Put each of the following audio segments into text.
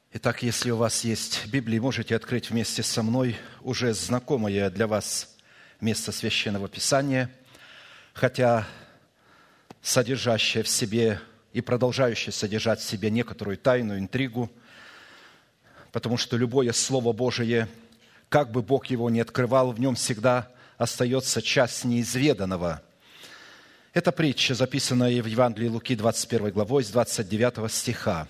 Итак, если у вас есть Библия, можете открыть вместе со мной уже знакомое для вас место Священного Писания, хотя содержащее в себе и продолжающее содержать в себе некоторую тайну, интригу, потому что любое Слово Божие, как бы Бог его ни открывал, в нем всегда остается часть неизведанного. Это притча, записанная в Евангелии Луки, 21 главой, с 29 стиха.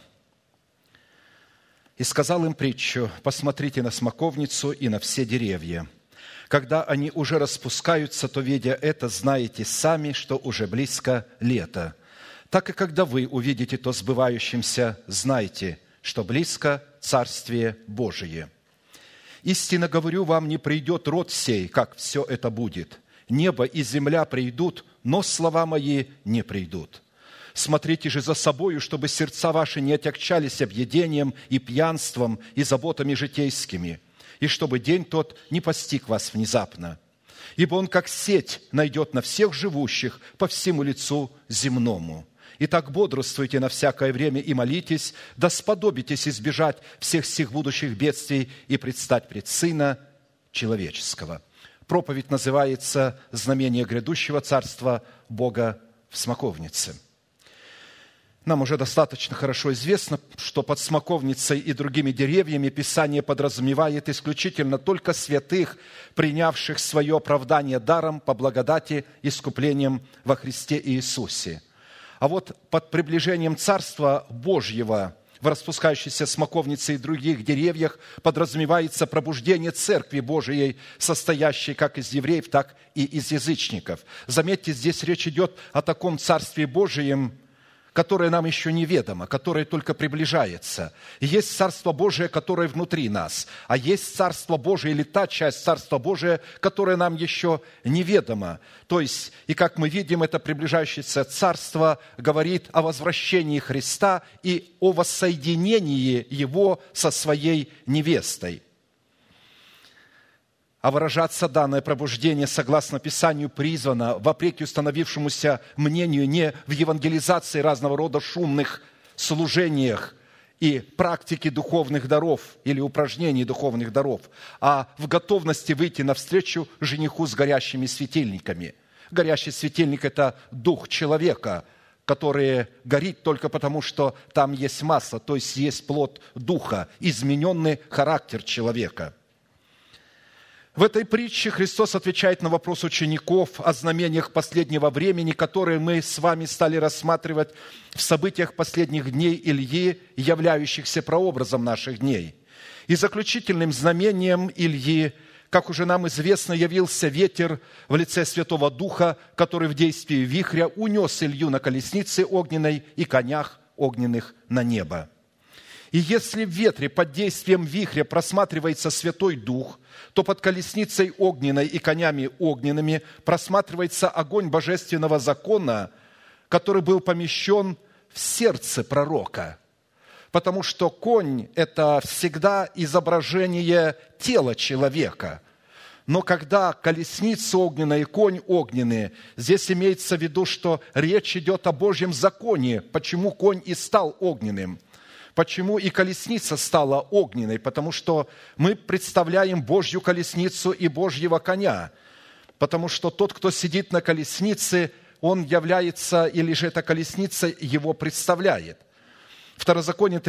«И сказал им притчу: посмотрите на смоковницу и на все деревья. Когда они уже распускаются, то, видя это, знаете сами, что уже близко лето. Так и когда вы увидите то сбывающимся, знайте, что близко Царствие Божие. Истинно говорю вам, не придет род сей, как все это будет. Небо и земля придут, но слова мои не придут. Смотрите же за собою, чтобы сердца ваши не отягчались объедением и пьянством и заботами житейскими, и чтобы день тот не постиг вас внезапно. Ибо он, как сеть, найдет на всех живущих по всему лицу земному. Итак, бодрствуйте на всякое время и молитесь, да сподобитесь избежать всех сих будущих бедствий и предстать пред Сына Человеческого». Проповедь называется «Знамение грядущего Царства Бога в смоковнице». Нам уже достаточно хорошо известно, что под смоковницей и другими деревьями Писание подразумевает исключительно только святых, принявших свое оправдание даром по благодати искуплением во Христе Иисусе. А вот под приближением Царства Божьего в распускающейся смоковнице и других деревьях подразумевается пробуждение Церкви Божией, состоящей как из евреев, так и из язычников. Заметьте, здесь речь идет о таком Царстве Божием, которое нам еще неведомо, которое только приближается. И есть Царство Божие, которое внутри нас, а есть Царство Божие или та часть Царства Божия, которая нам еще неведома. То есть, и как мы видим, это приближающееся Царство говорит о возвращении Христа и о воссоединении Его со своей невестой. А выражаться данное пробуждение, согласно Писанию, призвано, вопреки установившемуся мнению, не в евангелизации разного рода шумных служениях и практике духовных даров или упражнений духовных даров, а в готовности выйти навстречу жениху с горящими светильниками. Горящий светильник – это дух человека, который горит только потому, что там есть масло, то есть есть плод духа, измененный характер человека. В этой притче Христос отвечает на вопрос учеников о знамениях последнего времени, которые мы с вами стали рассматривать в событиях последних дней Ильи, являющихся прообразом наших дней. И заключительным знамением Ильи, как уже нам известно, явился ветер в лице Святого Духа, который в действии вихря унес Илью на колеснице огненной и конях огненных на небо. И если в ветре под действием вихря просматривается Святой Дух, то под колесницей огненной и конями огненными просматривается огонь божественного закона, который был помещен в сердце пророка. Потому что конь – это всегда изображение тела человека. Но когда колесница огненная и конь огненный, здесь имеется в виду, что речь идет о Божьем законе, почему конь и стал огненным. Почему и колесница стала огненной? Потому что мы представляем Божью колесницу и Божьего коня. Потому что тот, кто сидит на колеснице, он является, или же эта колесница его представляет. Второзаконие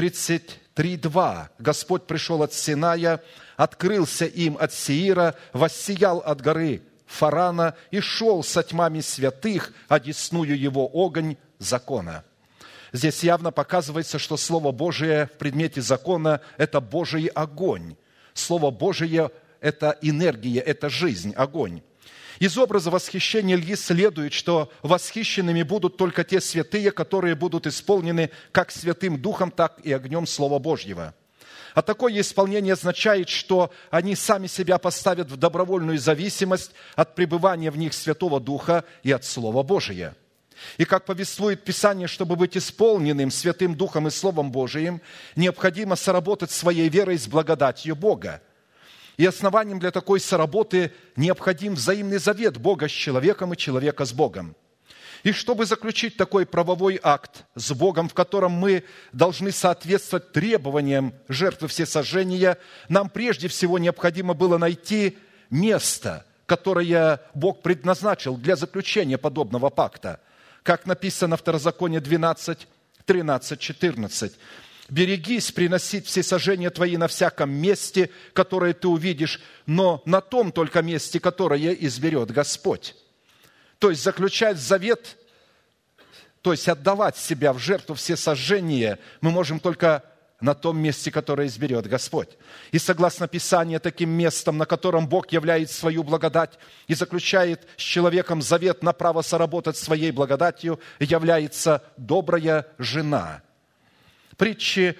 33:2. Господь пришел от Синая, открылся им от Сеира, воссиял от горы Фарана и шел со тьмами святых, одесную его огонь закона. Здесь явно показывается, что Слово Божие в предмете закона – это Божий огонь. Слово Божие – это энергия, это жизнь, огонь. Из образа восхищения Ильи следует, что восхищенными будут только те святые, которые будут исполнены как Святым Духом, так и огнем Слова Божьего. А такое исполнение означает, что они сами себя поставят в добровольную зависимость от пребывания в них Святого Духа и от Слова Божия. И как повествует Писание, чтобы быть исполненным Святым Духом и Словом Божиим, необходимо соработать своей верой с благодатью Бога. И основанием для такой соработы необходим взаимный завет Бога с человеком и человека с Богом. И чтобы заключить такой правовой акт с Богом, в котором мы должны соответствовать требованиям жертвы всесожжения, нам прежде всего необходимо было найти место, которое Бог предназначил для заключения подобного пакта. Как написано в Второзаконие 12, 13, 14. «Берегись приносить всесожжения твои на всяком месте, которое ты увидишь, но на том только месте, которое изберет Господь». То есть заключать завет, то есть отдавать себя в жертву всесожжения мы можем только на том месте, которое изберет Господь. И согласно Писанию, таким местом, на котором Бог являет свою благодать и заключает с человеком завет на право соработать своей благодатью, является добрая жена. Притчи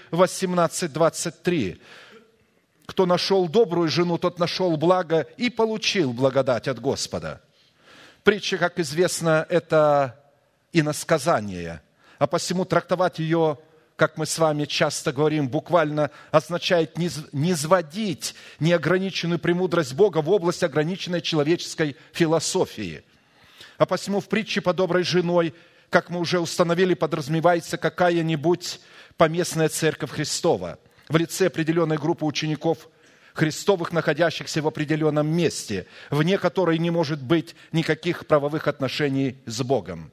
18:23. «Кто нашел добрую жену, тот нашел благо и получил благодать от Господа». Притча, как известно, это иносказание, а посему трактовать ее, как мы с вами часто говорим, буквально означает низводить неограниченную премудрость Бога в область ограниченной человеческой философии. А посему в притче по доброй женой, как мы уже установили, подразумевается какая-нибудь поместная церковь Христова в лице определенной группы учеников Христовых, находящихся в определенном месте, вне которой не может быть никаких правовых отношений с Богом.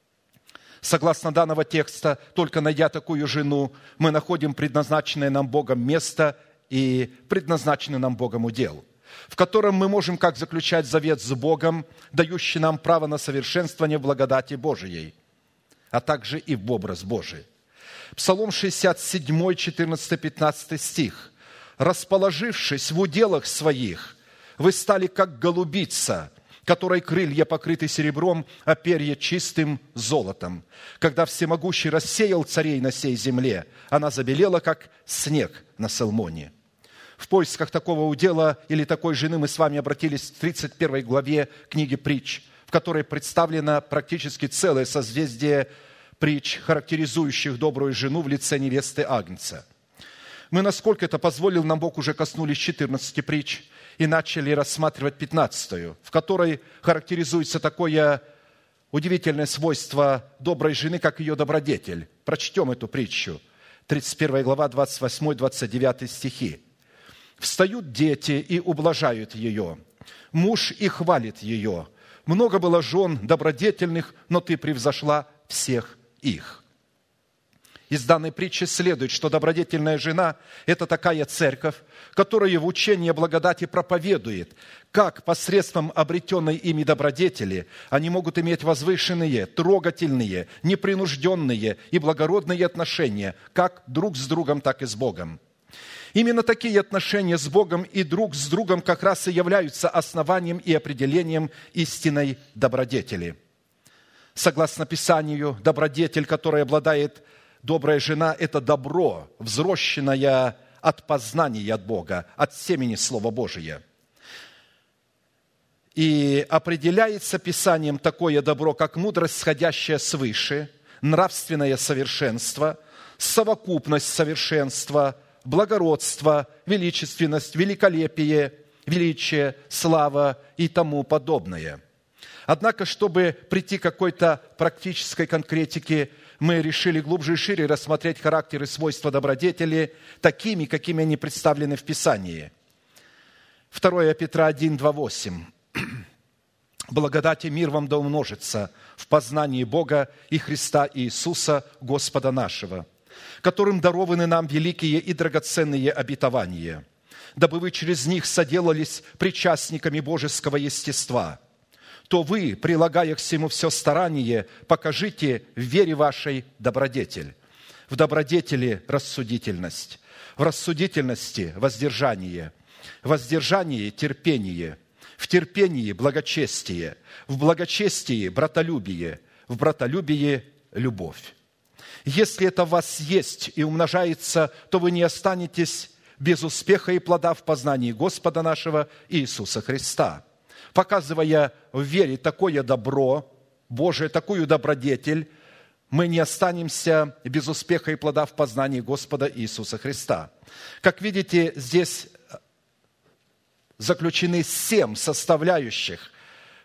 Согласно данного текста, только найдя такую жену, мы находим предназначенное нам Богом место и предназначенный нам Богом удел, в котором мы можем как заключать завет с Богом, дающий нам право на совершенствование в благодати Божией, а также и в образ Божий. Псалом 67, 14-15 стих. «Расположившись в уделах своих, вы стали как голубица, которой крылья покрыты серебром, а перья чистым золотом. Когда всемогущий рассеял царей на сей земле, она забелела, как снег на Салмоне». В поисках такого удела или такой жены мы с вами обратились к 31 главе книги «Притч», в которой представлено практически целое созвездие притч, характеризующих добрую жену в лице невесты Агнца. Мы, насколько это позволил нам Бог, уже коснулись 14 притч и начали рассматривать 15, в которой характеризуется такое удивительное свойство доброй жены, как ее добродетель. Прочтем эту притчу. 31 глава, 28-29 стихи. «Встают дети и ублажают ее, муж и хвалит ее. Много было жен добродетельных, но ты превзошла всех их». Из данной притчи следует, что добродетельная жена – это такая церковь, которая в учении благодати проповедует, как посредством обретенной ими добродетели они могут иметь возвышенные, трогательные, непринужденные и благородные отношения как друг с другом, так и с Богом. Именно такие отношения с Богом и друг с другом как раз и являются основанием и определением истинной добродетели. Согласно Писанию, добродетель, которой обладает добрая жена – это добро, взрощенное от познания от Бога, от семени Слова Божия. И определяется Писанием такое добро, как мудрость, сходящая свыше, нравственное совершенство, совокупность совершенства, благородство, величественность, великолепие, величие, слава и тому подобное. Однако, чтобы прийти к какой-то практической конкретике, мы решили глубже и шире рассмотреть характер и свойства добродетели такими, какими они представлены в Писании. 2 Петра 1, 2, 8. «Благодать и мир вам да умножится в познании Бога и Христа Иисуса, Господа нашего, которым дарованы нам великие и драгоценные обетования, дабы вы через них соделались причастниками божеского естества, то вы, прилагая к всему все старание, покажите в вере вашей добродетель. В добродетели рассудительность, в рассудительности воздержание, в воздержании терпение, в терпении благочестие, в благочестии братолюбие, в братолюбии любовь. Если это в вас есть и умножается, то вы не останетесь без успеха и плода в познании Господа нашего Иисуса Христа». Показывая в вере такое добро Божие, такую добродетель, мы не останемся без успеха и плода в познании Господа Иисуса Христа. Как видите, здесь заключены 7 составляющих,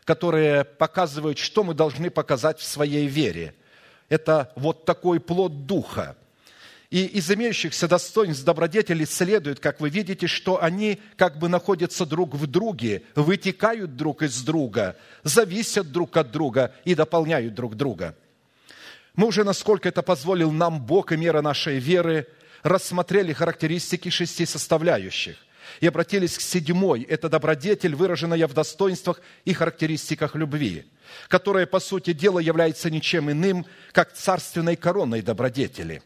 которые показывают, что мы должны показать в своей вере. Это вот такой плод Духа. И из имеющихся достоинств добродетели следует, как вы видите, что они как бы находятся друг в друге, вытекают друг из друга, зависят друг от друга и дополняют друг друга. Мы уже, насколько это позволил нам Бог и мера нашей веры, рассмотрели характеристики 6 составляющих и обратились к 7. Это добродетель, выраженная в достоинствах и характеристиках любви, которая, по сути дела, является ничем иным, как царственной короной добродетели.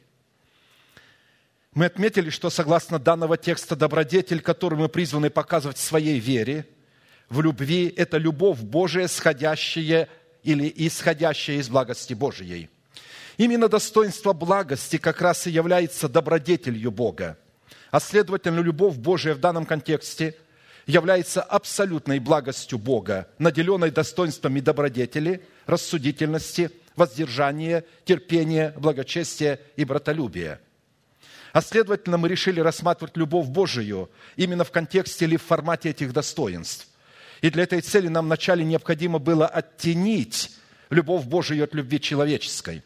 Мы отметили, что согласно данного текста добродетель, которую мы призваны показывать в своей вере, в любви, это любовь Божия, сходящая или исходящая из благости Божией. Именно достоинство благости как раз и является добродетелью Бога. А следовательно, любовь Божия в данном контексте является абсолютной благостью Бога, наделенной достоинствами добродетели, рассудительности, воздержания, терпения, благочестия и братолюбия. А следовательно, мы решили рассматривать любовь Божию именно в контексте или в формате этих достоинств. И для этой цели нам вначале необходимо было оттенить любовь Божию от любви человеческой,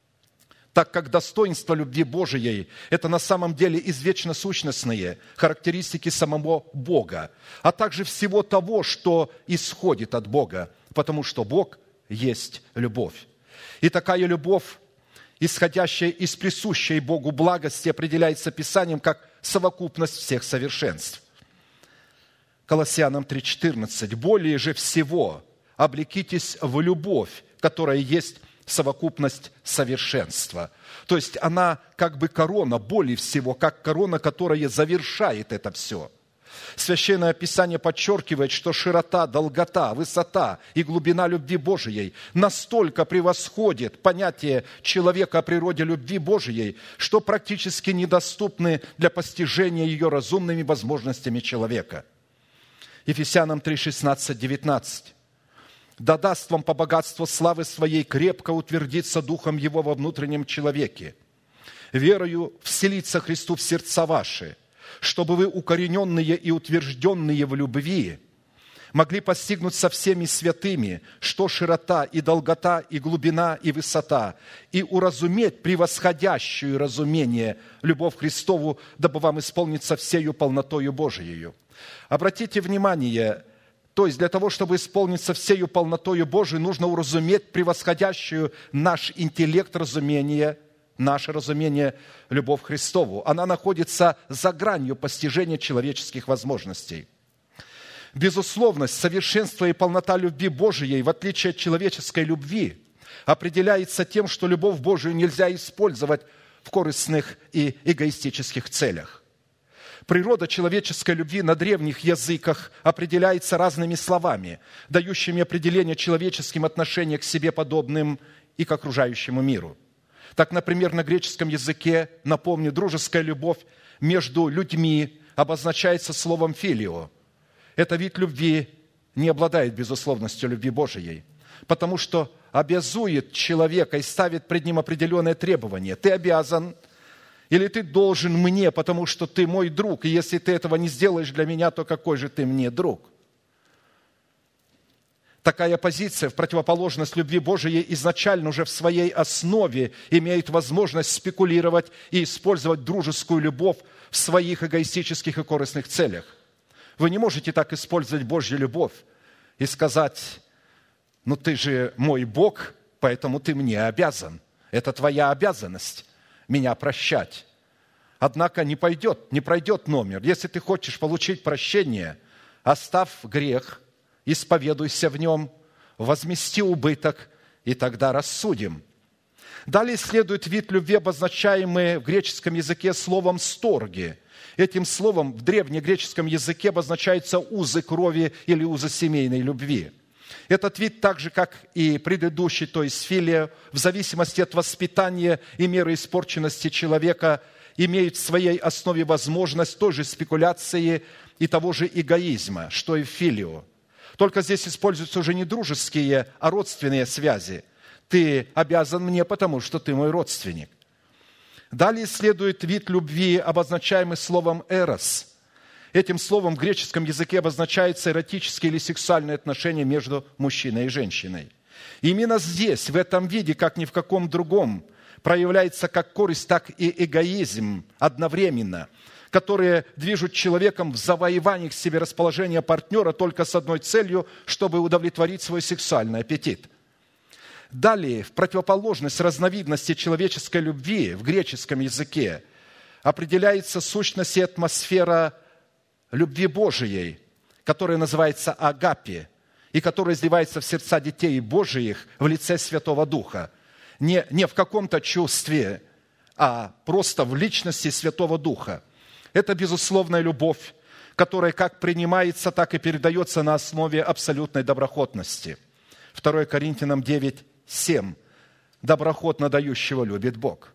так как достоинство любви Божией – это на самом деле извечно сущностные характеристики самого Бога, а также всего того, что исходит от Бога, потому что Бог есть любовь. И такая любовь, исходящая из присущей Богу благости, определяется Писанием как совокупность всех совершенств. Колоссянам 3:14. «Более же всего облекитесь в любовь, которая есть совокупность совершенства». То есть она как бы корона, более всего, как корона, которая завершает это все. Священное Писание подчеркивает, что широта, долгота, высота и глубина любви Божией настолько превосходит понятие человека о природе любви Божией, что практически недоступны для постижения ее разумными возможностями человека. Ефесянам 3:16-19. «Да даст вам по богатству славы своей крепко утвердиться Духом Его во внутреннем человеке, верою вселиться Христу в сердца ваши, чтобы вы, укорененные и утвержденные в любви, могли постигнуть со всеми святыми, что широта и долгота и глубина и высота, и уразуметь превосходящую разумение любовь Христову, дабы вам исполниться всею полнотою Божией». Обратите внимание, то есть для того, чтобы исполниться всею полнотою Божией, нужно уразуметь превосходящую наш интеллект разумение, наше разумение любовь Христову. Она находится за гранью постижения человеческих возможностей. Безусловность, совершенство и полнота любви Божией, в отличие от человеческой любви, определяется тем, что любовь Божию нельзя использовать в корыстных и эгоистических целях. Природа человеческой любви на древних языках определяется разными словами, дающими определение человеческим отношениям к себе подобным и к окружающему миру. Так, например, на греческом языке, напомню, дружеская любовь между людьми обозначается словом «филио». Это вид любви не обладает безусловностью любви Божией, потому что обязует человека и ставит пред ним определенные требования. Ты обязан или ты должен мне, потому что ты мой друг, и если ты этого не сделаешь для меня, то какой же ты мне друг? Такая позиция в противоположность любви Божией изначально уже в своей основе имеет возможность спекулировать и использовать дружескую любовь в своих эгоистических и корыстных целях. Вы не можете так использовать Божью любовь и сказать: ну ты же мой Бог, поэтому ты мне обязан. Это твоя обязанность меня прощать. Однако не пройдет номер. Если ты хочешь получить прощение, оставь грех, исповедуйся в нем, возмести убыток, и тогда рассудим. Далее следует вид любви, обозначаемый в греческом языке словом «сторги». Этим словом в древнегреческом языке обозначаются узы крови или узы семейной любви. Этот вид, так же, как и предыдущий, то есть филия, в зависимости от воспитания и меры испорченности человека, имеет в своей основе возможность той же спекуляции и того же эгоизма, что и в филио. Только здесь используются уже не дружеские, а родственные связи. Ты обязан мне, потому что ты мой родственник. Далее следует вид любви, обозначаемый словом «эрос». Этим словом в греческом языке обозначаются эротические или сексуальные отношения между мужчиной и женщиной. Именно здесь, в этом виде, как ни в каком другом, проявляется как корысть, так и эгоизм одновременно, которые движут человеком в завоевании к себе расположения партнера только с одной целью, чтобы удовлетворить свой сексуальный аппетит. Далее, в противоположность разновидности человеческой любви в греческом языке определяется сущность и атмосфера любви Божией, которая называется агапе, и которая изливается в сердца детей Божиих в лице Святого Духа. Не в каком-то чувстве, а просто в личности Святого Духа. Это безусловная любовь, которая как принимается, так и передается на основе абсолютной доброхотности. 2 Коринфянам 9:7. Доброхотно дающего любит Бог.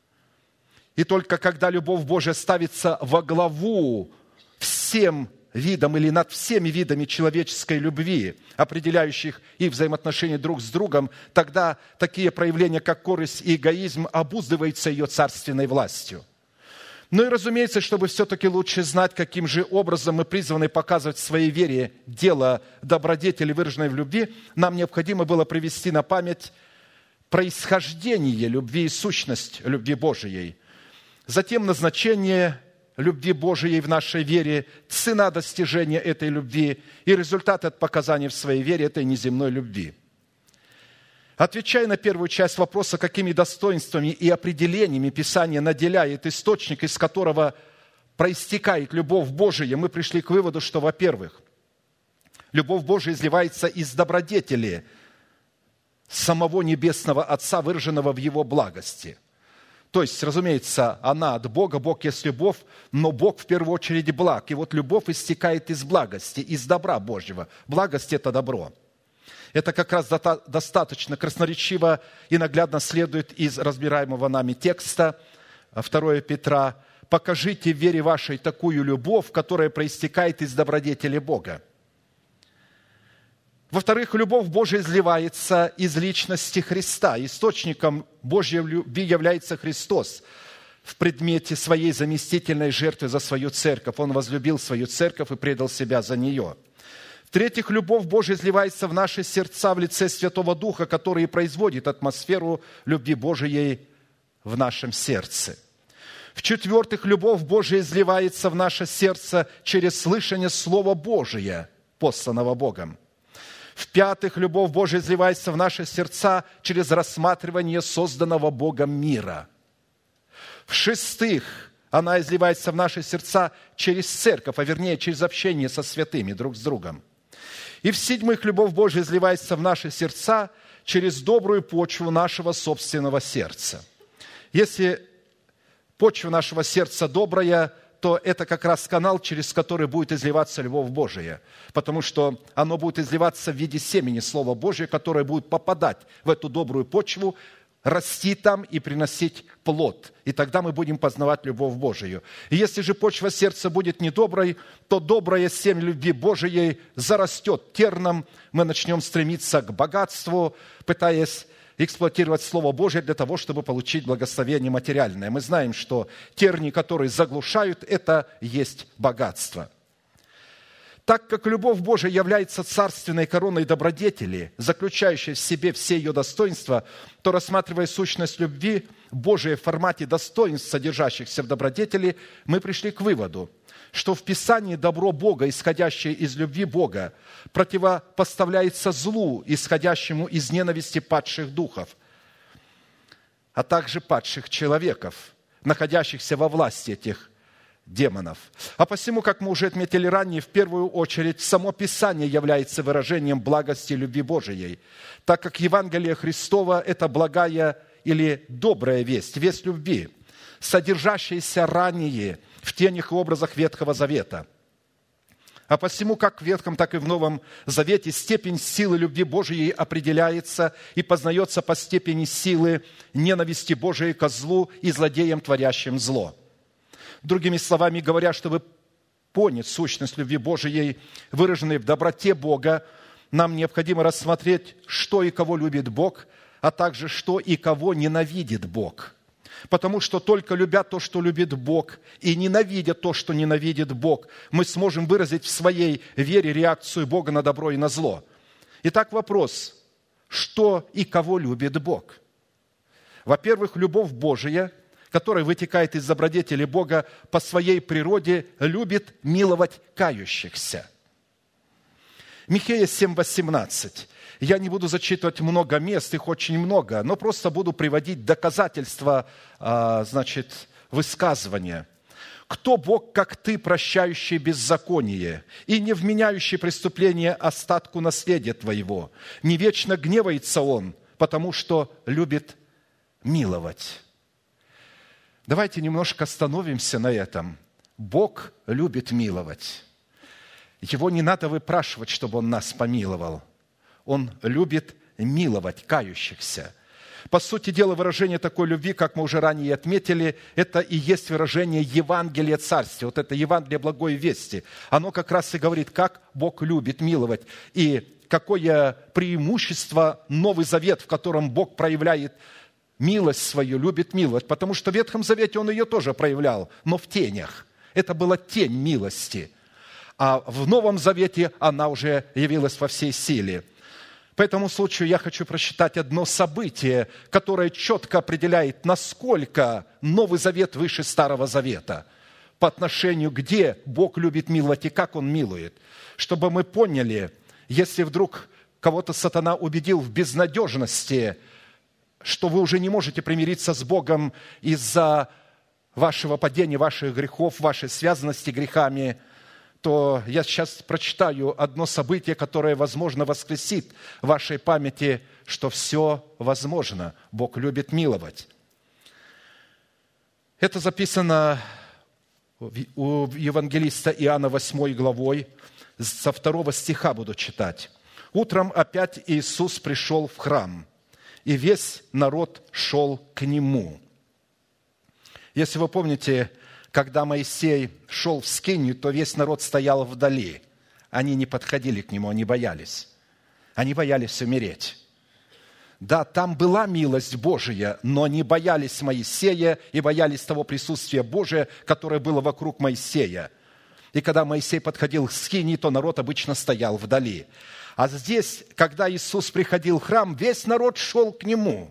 И только когда любовь Божия ставится во главу всем видам или над всеми видами человеческой любви, определяющих их взаимоотношения друг с другом, тогда такие проявления, как корысть и эгоизм, обуздываются ее царственной властью. Ну и, разумеется, чтобы все-таки лучше знать, каким же образом мы призваны показывать в своей вере дело добродетели, выраженной в любви, нам необходимо было привести на память происхождение любви и сущность любви Божией. Затем назначение любви Божией в нашей вере, цена достижения этой любви и результат от показаний в своей вере этой неземной любви. Отвечая на первую часть вопроса, какими достоинствами и определениями Писание наделяет источник, из которого проистекает любовь Божия, мы пришли к выводу, что, во-первых, любовь Божия изливается из добродетели самого Небесного Отца, выраженного в Его благости. То есть, разумеется, она от Бога, Бог есть любовь, но Бог в первую очередь благ. И вот любовь истекает из благости, из добра Божьего. Благость – это добро. Это как раз достаточно красноречиво и наглядно следует из разбираемого нами текста 2 Петра. «Покажите в вере вашей такую любовь, которая проистекает из добродетели Бога». Во-вторых, любовь Божия изливается из личности Христа. Источником Божьей любви является Христос в предмете своей заместительной жертвы за свою церковь. Он возлюбил свою церковь и предал себя за нее. В-третьих, любовь Божия изливается в наши сердца в лице Святого Духа, который и производит атмосферу любви Божией в нашем сердце. В-четвертых, любовь Божия изливается в наше сердце через слышание Слова Божия, посланного Богом. В-пятых, любовь Божия изливается в наши сердца через рассматривание созданного Богом мира. В-шестых, она изливается в наши сердца через церковь, а вернее через общение со святыми друг с другом. И в-седьмых, любовь Божия изливается в наши сердца через добрую почву нашего собственного сердца. Если почва нашего сердца добрая, то это как раз канал, через который будет изливаться любовь Божия, потому что оно будет изливаться в виде семени Слова Божия, которое будет попадать в эту добрую почву, расти там и приносить плод. И тогда мы будем познавать любовь Божию. И если же почва сердца будет недоброй, то доброе семя любви Божией зарастет терном, мы начнем стремиться к богатству, пытаясь эксплуатировать Слово Божие для того, чтобы получить благословение материальное. Мы знаем, что терни, которые заглушают, это есть богатство. Так как любовь Божия является царственной короной добродетели, заключающей в себе все ее достоинства, то, рассматривая сущность любви Божией в формате достоинств, содержащихся в добродетели, мы пришли к выводу, что в Писании добро Бога, исходящее из любви Бога, противопоставляется злу, исходящему из ненависти падших духов, а также падших человеков, находящихся во власти этих демонов. А посему, как мы уже отметили ранее, в первую очередь само Писание является выражением благости и любви Божией, так как Евангелие Христово – это благая или добрая весть, весть любви, содержащаяся ранее в тенях и образах Ветхого Завета. А посему, как в Ветхом, так и в Новом Завете, степень силы любви Божией определяется и познается по степени силы ненависти Божией ко злу и злодеям, творящим зло. Другими словами говоря, чтобы понять сущность любви Божией, выраженной в доброте Бога, нам необходимо рассмотреть, что и кого любит Бог, а также что и кого ненавидит Бог. Потому что только любя то, что любит Бог, и ненавидя то, что ненавидит Бог, мы сможем выразить в своей вере реакцию Бога на добро и на зло. Итак, вопрос: что и кого любит Бог? Во-первых, любовь Божия, которая вытекает из добродетели Бога, по своей природе любит миловать кающихся. Михея 7:18. Я не буду зачитывать много мест, их очень много, но просто буду приводить доказательства, высказывания. «Кто Бог, как ты, прощающий беззаконие и не вменяющий преступление остатку наследия твоего? Не вечно гневается Он, потому что любит миловать». Давайте немножко остановимся на этом. Бог любит миловать. Его не надо выпрашивать, чтобы Он нас помиловал. Он любит миловать кающихся. По сути дела, выражение такой любви, как мы уже ранее отметили, это и есть выражение Евангелия Царствия. Вот это Евангелие Благой Вести. Оно как раз и говорит, как Бог любит миловать. И какое преимущество Новый Завет, в котором Бог проявляет милость свою, любит миловать. Потому что в Ветхом Завете Он ее тоже проявлял, но в тенях. Это была тень милости. А в Новом Завете она уже явилась во всей силе. По этому случаю я хочу прочитать одно событие, которое четко определяет, насколько Новый Завет выше Старого Завета по отношению, где Бог любит миловать и как Он милует. Чтобы мы поняли, если вдруг кого-то сатана убедил в безнадежности, что вы уже не можете примириться с Богом из-за вашего падения, ваших грехов, вашей связанности грехами, то я сейчас прочитаю одно событие, которое, возможно, воскресит в вашей памяти, что все возможно. Бог любит миловать. Это записано у евангелиста Иоанна 8 главой, со 2 стиха буду читать. «Утром опять Иисус пришел в храм, и весь народ шел к Нему». Если вы помните, когда Моисей шел в скинию, то весь народ стоял вдали. Они не подходили к нему, они боялись. Они боялись умереть. Да, там была милость Божия, но они боялись Моисея и боялись того присутствия Божия, которое было вокруг Моисея. И когда Моисей подходил к скинии, то народ обычно стоял вдали. А здесь, когда Иисус приходил в храм, весь народ шел к Нему.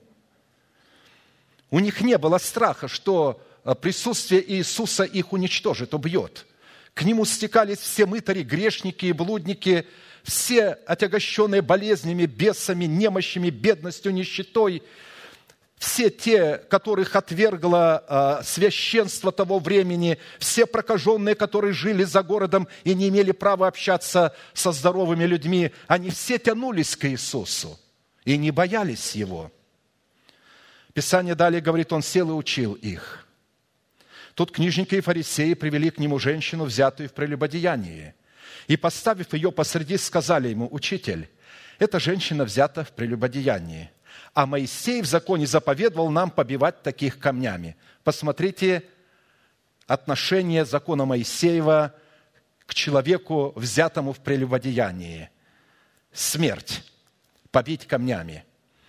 У них не было страха, что присутствие Иисуса их уничтожит, убьет. К Нему стекались все мытари, грешники и блудники, все отягощенные болезнями, бесами, немощами, бедностью, нищетой, все те, которых отвергло священство того времени, все прокаженные, которые жили за городом и не имели права общаться со здоровыми людьми, они все тянулись к Иисусу и не боялись Его. Писание далее говорит, Он сел и учил их. Тут книжники и фарисеи привели к Нему женщину, взятую в прелюбодеянии. И, поставив ее посреди, сказали Ему: «Учитель, эта женщина взята в прелюбодеянии, а Моисей в законе заповедовал нам побивать таких камнями». Посмотрите отношение закона Моисеева к человеку, взятому в прелюбодеянии. Смерть, побить камнями.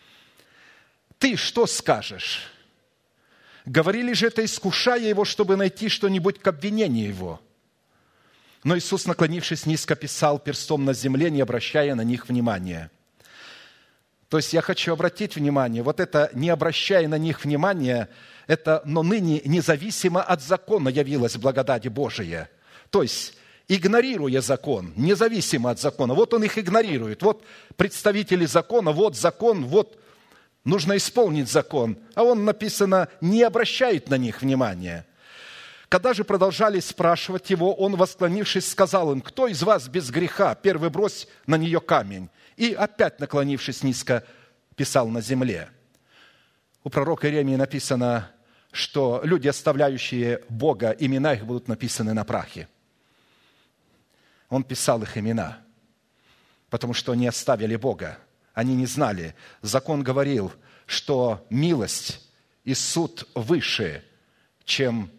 Ты что скажешь? Говорили же это, искушая его, чтобы найти что-нибудь к обвинению его. Но Иисус, наклонившись низко, писал перстом на земле, не обращая на них внимания. То есть я хочу обратить внимание, вот это «не обращая на них внимания», это «но ныне независимо от закона явилась благодать Божия». То есть игнорируя закон, независимо от закона. Вот он их игнорирует. Вот представители закона, вот закон, вот нужно исполнить закон. А он, написано, не обращает на них внимания. Когда же продолжали спрашивать его, он, восклонившись, сказал им: «Кто из вас без греха? Первый брось на нее камень». И опять, наклонившись низко, писал на земле. У пророка Иеремии написано, что люди, оставляющие Бога, имена их будут написаны на прахе. Он писал их имена, потому что они оставили Бога. Они не знали. Закон говорил, что милость и суд выше, чем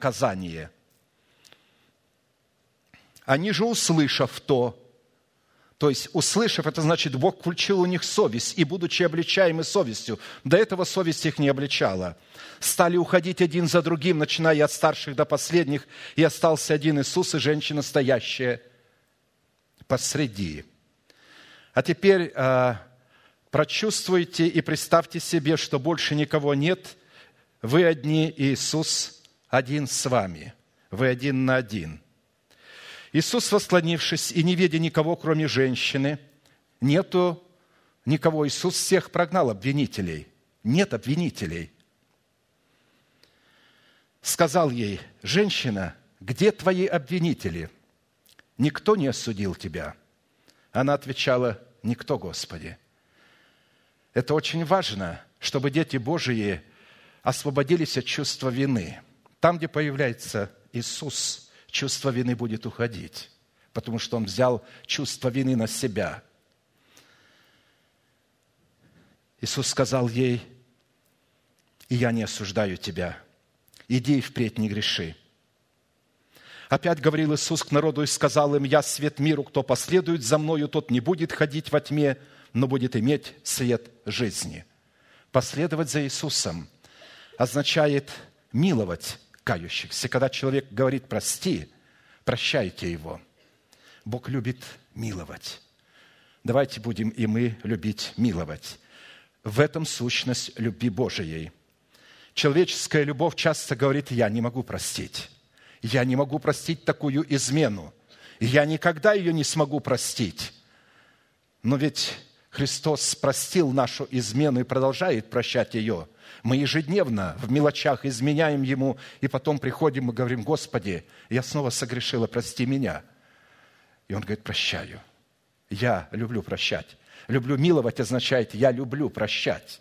наказание. Они же, услышав то, То есть, услышав, это значит, Бог включил у них совесть, и, будучи обличаемы совестью, до этого совесть их не обличала, стали уходить один за другим, начиная от старших до последних, и остался один Иисус и женщина, стоящая посреди. А теперь прочувствуйте и представьте себе, что больше никого нет, вы одни, и Иисус один с вами, вы один на один. Иисус, восклонившись и не видя никого, кроме женщины, нету никого, Иисус всех прогнал обвинителей, нет обвинителей. Сказал ей: женщина, где твои обвинители? Никто не осудил тебя. Она отвечала: никто, Господи. Это очень важно, чтобы дети Божии освободились от чувства вины. Там, где появляется Иисус, чувство вины будет уходить, потому что Он взял чувство вины на себя. Иисус сказал ей: и я не осуждаю тебя, иди и впредь не греши. Опять говорил Иисус к народу и сказал им: я свет миру, кто последует за Мною, тот не будет ходить во тьме, но будет иметь свет жизни. Последовать за Иисусом означает миловать кающихся. Когда человек говорит: прости, прощайте его. Бог любит миловать. Давайте будем и мы любить миловать. В этом сущность любви Божией. Человеческая любовь часто говорит: я не могу простить. Я не могу простить такую измену. Я никогда ее не смогу простить. Но ведь Христос простил нашу измену и продолжает прощать ее. Мы ежедневно в мелочах изменяем Ему, и потом приходим и говорим: Господи, я снова согрешила, прости меня. И Он говорит: прощаю. Я люблю прощать. Люблю миловать означает: я люблю прощать.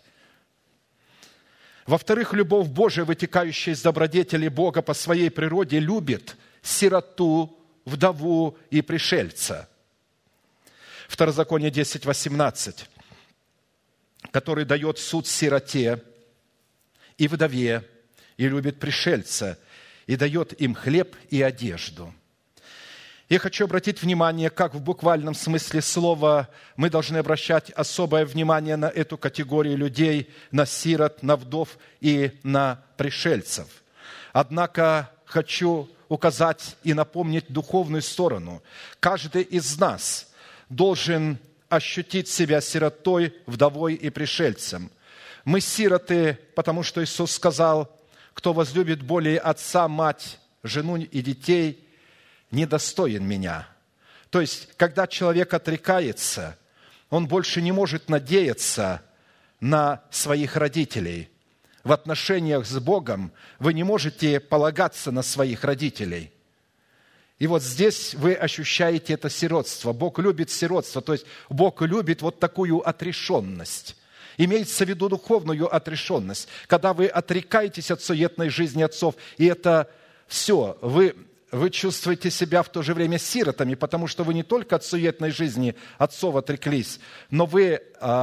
Во-вторых, любовь Божия, вытекающая из добродетели Бога по своей природе, любит сироту, вдову и пришельца. Второзаконие 10:18, который дает суд сироте и вдове, и любит пришельца, и дает им хлеб и одежду. Я хочу обратить внимание, как в буквальном смысле слова мы должны обращать особое внимание на эту категорию людей, на сирот, на вдов и на пришельцев. Однако хочу указать и напомнить духовную сторону. Каждый из нас должен ощутить себя сиротой, вдовой и пришельцем. Мы сироты, потому что Иисус сказал: кто возлюбит более отца, мать, жену и детей, недостоин меня. То есть, когда человек отрекается, он больше не может надеяться на своих родителей. В отношениях с Богом вы не можете полагаться на своих родителей. И вот здесь вы ощущаете это сиротство. Бог любит сиротство, то есть Бог любит вот такую отрешенность. Имеется в виду духовную отрешенность, когда вы отрекаетесь от суетной жизни отцов, и это все, вы чувствуете себя в то же время сиротами, потому что вы не только от суетной жизни отцов отреклись, но вы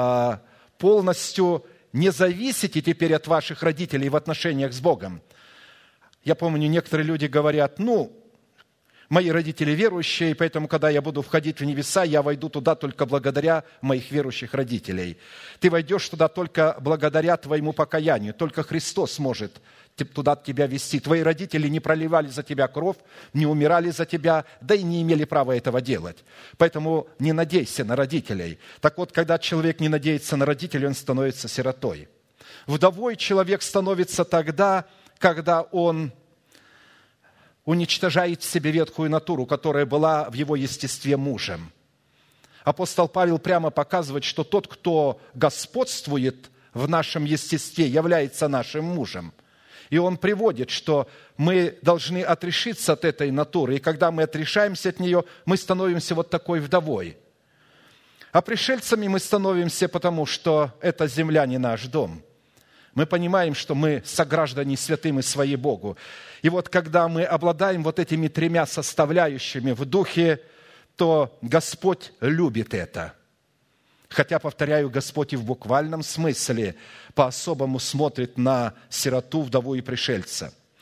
полностью не зависите теперь от ваших родителей в отношениях с Богом. Я помню, некоторые люди говорят: мои родители верующие, и поэтому, когда я буду входить в небеса, я войду туда только благодаря моих верующих родителей. Ты войдешь туда только благодаря твоему покаянию. Только Христос может туда тебя вести. Твои родители не проливали за тебя кровь, не умирали за тебя, да и не имели права этого делать. Поэтому не надейся на родителей. Так вот, когда человек не надеется на родителей, он становится сиротой. Вдовой человек становится тогда, когда он уничтожает в себе ветхую натуру, которая была в его естестве мужем. Апостол Павел прямо показывает, что тот, кто господствует в нашем естестве, является нашим мужем. И он приводит, что мы должны отрешиться от этой натуры, и когда мы отрешаемся от нее, мы становимся вот такой вдовой. А пришельцами мы становимся, потому что эта земля не наш дом. Мы понимаем, что мы сограждане святым и свои Богу. И вот когда мы обладаем вот этими тремя составляющими в духе, то Господь любит это. Хотя, повторяю, Господь и в буквальном смысле по-особому смотрит на сироту, вдову и пришельца.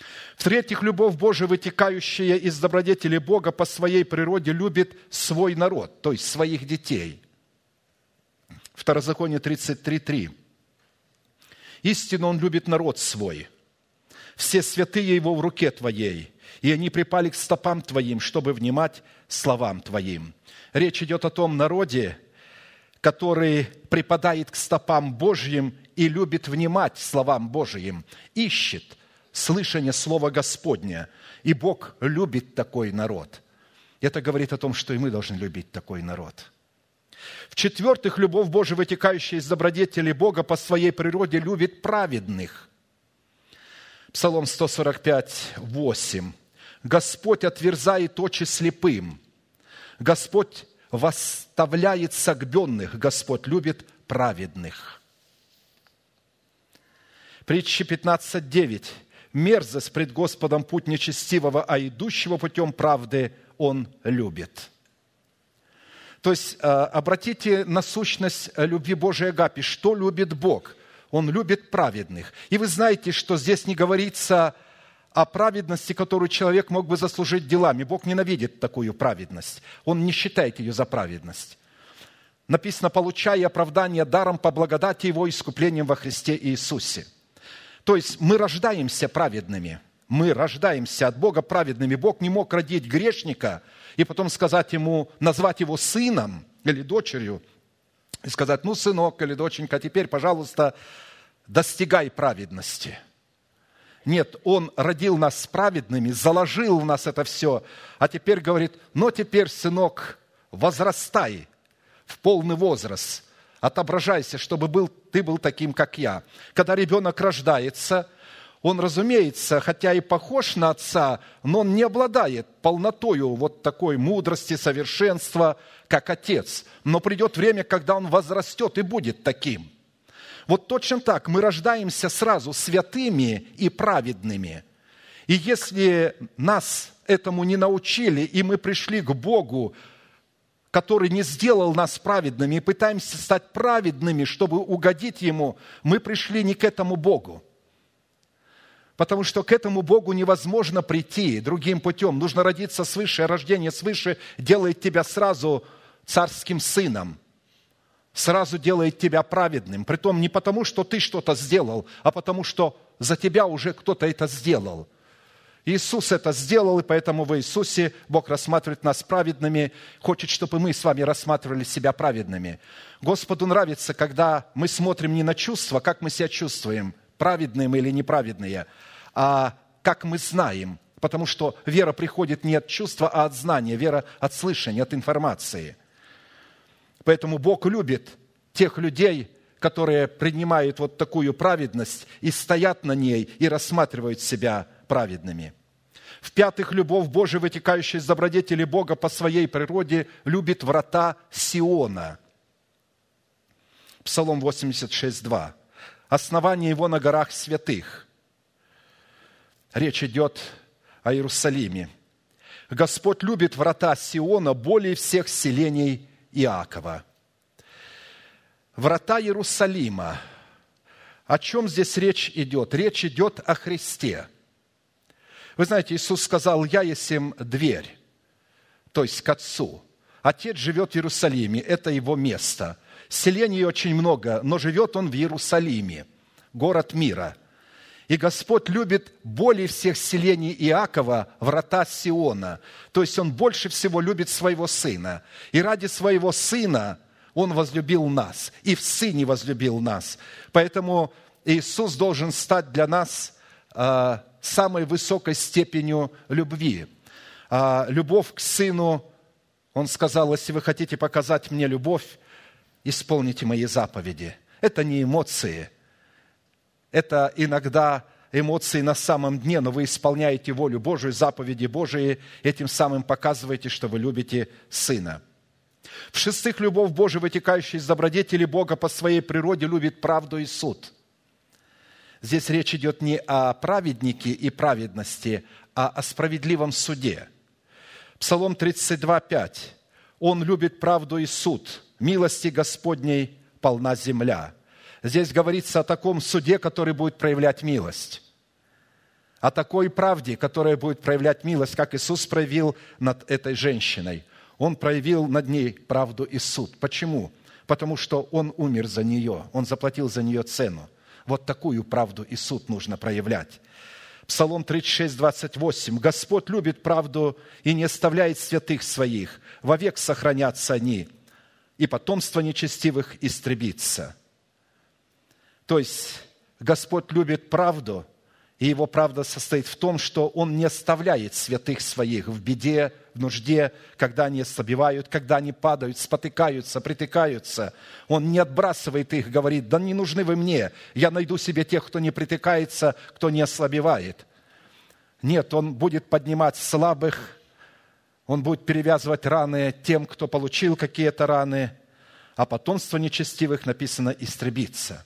В-третьих, любовь Божия, вытекающая из добродетели Бога по своей природе, любит свой народ, то есть своих детей. Второзаконие 33:3. «Истинно Он любит народ свой, все святые Его в руке Твоей, и они припали к стопам Твоим, чтобы внимать словам Твоим». Речь идет о том народе, который припадает к стопам Божьим и любит внимать словам Божьим, ищет слышание Слова Господня. И Бог любит такой народ. Это говорит о том, что и мы должны любить такой народ. В-четвертых, любовь Божия, вытекающая из добродетели Бога по своей природе, любит праведных. Псалом 145:8. «Господь отверзает очи слепым, Господь восставляет согбенных, Господь любит праведных». Притча 15:9. «Мерзость пред Господом путь нечестивого, а идущего путем правды Он любит». То есть, обратите на сущность любви Божией агапи. Что любит Бог? Он любит праведных. И вы знаете, что здесь не говорится о праведности, которую человек мог бы заслужить делами. Бог ненавидит такую праведность. Он не считает ее за праведность. Написано: «Получая оправдание даром по благодати Его искуплением во Христе Иисусе». То есть мы рождаемся праведными. Мы рождаемся от Бога праведными. Бог не мог родить грешника и потом сказать ему, назвать его сыном или дочерью, и сказать: ну, сынок или доченька, теперь, пожалуйста, достигай праведности. Нет, Он родил нас праведными, заложил в нас это все, а теперь говорит: ну, теперь, сынок, возрастай в полный возраст, отображайся, чтобы ты был таким, как я. Когда ребенок рождается, он, разумеется, хотя и похож на отца, но он не обладает полнотою вот такой мудрости, совершенства, как отец. Но придет время, когда он возрастет и будет таким. Вот точно так мы рождаемся сразу святыми и праведными. И если нас этому не научили, и мы пришли к Богу, который не сделал нас праведными, и пытаемся стать праведными, чтобы угодить Ему, мы пришли не к этому Богу. Потому что к этому Богу невозможно прийти другим путем. Нужно родиться свыше, а рождение свыше делает тебя сразу царским сыном. Сразу делает тебя праведным. Притом не потому, что ты что-то сделал, а потому, что за тебя уже кто-то это сделал. Иисус это сделал, и поэтому в Иисусе Бог рассматривает нас праведными, хочет, чтобы мы с вами рассматривали себя праведными. Господу нравится, когда мы смотрим не на чувства, как мы себя чувствуем, праведные мы или неправедные, а как мы знаем. Потому что вера приходит не от чувства, а от знания. Вера от слышания, от информации. Поэтому Бог любит тех людей, которые принимают вот такую праведность и стоят на ней, и рассматривают себя праведными. В-пятых, любовь Божия, вытекающая из добродетели Бога по своей природе, любит врата Сиона. Псалом 86:2. «Основание Его на горах святых». Речь идет о Иерусалиме. «Господь любит врата Сиона более всех селений Иакова». Врата Иерусалима. О чем здесь речь идет? Речь идет о Христе. Вы знаете, Иисус сказал: «Я есть им дверь», то есть к Отцу. Отец живет в Иерусалиме, это Его место. Селений очень много, но живет Он в Иерусалиме, город мира. И Господь любит более всех селений Иакова врата Сиона. То есть Он больше всего любит Своего Сына. И ради Своего Сына Он возлюбил нас, и в Сыне возлюбил нас. Поэтому Иисус должен стать для нас самой высокой степенью любви. Любовь к Сыну, Он сказал: если вы хотите показать Мне любовь, исполните Мои заповеди. Это не эмоции. Это иногда эмоции на самом дне, но вы исполняете волю Божию, заповеди Божии, этим самым показываете, что вы любите Сына. В-шестых, любовь Божия, вытекающая из добродетели Бога по своей природе, любит правду и суд. Здесь речь идет не о праведнике и праведности, а о справедливом суде. Псалом 32:5. «Он любит правду и суд, милости Господней полна земля». Здесь говорится о таком суде, который будет проявлять милость. о такой правде, которая будет проявлять милость, как Иисус проявил над этой женщиной. Он проявил над ней правду и суд. Почему? Потому что Он умер за нее, Он заплатил за нее цену. Вот такую правду и суд нужно проявлять. Псалом 36, 28. «Господь любит правду и не оставляет святых своих. Вовек сохранятся они, и потомство нечестивых истребится». То есть Господь любит правду, и Его правда состоит в том, что Он не оставляет святых своих в беде, в нужде, когда они ослабевают, когда они падают, спотыкаются, притыкаются. Он не отбрасывает их, говорит: да не нужны вы мне, я найду себе тех, кто не притыкается, кто не ослабевает. Нет, Он будет поднимать слабых, Он будет перевязывать раны тем, кто получил какие-то раны, а потомство нечестивых, написано, истребится.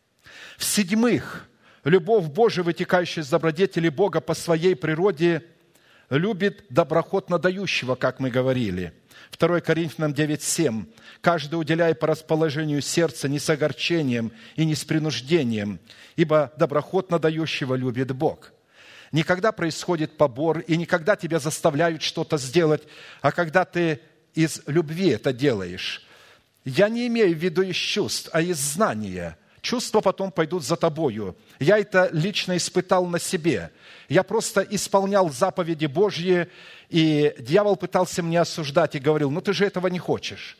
В-седьмых, любовь Божия, вытекающая из добродетели Бога по своей природе, любит доброхотно дающего, как мы говорили. 2 Коринфянам 9:7. «Каждый уделяй по расположению сердца, не с огорчением и не с принуждением, ибо доброхотно дающего любит Бог». Никогда происходит побор, и никогда тебя заставляют что-то сделать, а когда ты из любви это делаешь. Я не имею в виду из чувств, а из знания. Чувства потом пойдут за тобою. Я это лично испытал на себе. Я просто исполнял заповеди Божьи, и дьявол пытался меня осуждать и говорил: ну ты же этого не хочешь.